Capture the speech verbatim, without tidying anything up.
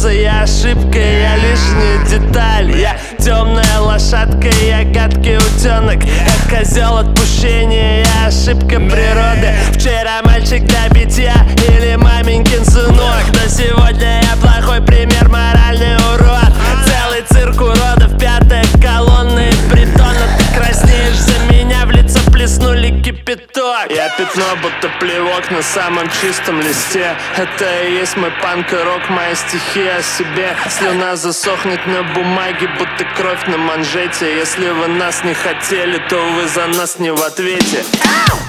ошибся, я ошибка, я лишняя деталь. Я темная лошадка, я гадкий утенок, я козел отпущения, я ошибка природы. Вчера мальчик для битья или маменькин сынок, но сегодня я плохой пример, моральный урод. Целый цирк уродов, пятая колонна и притона. Ты краснеешь за меня, в лицо плеснули кипяток. Я пятно, будто плевок на самом чистом листе. Это и есть мой панк и рок, мои стихи о себе. Слюна засохнет на бумаге, будто кровь на манжете. Если вы нас не хотели, то вы за нас не в ответе.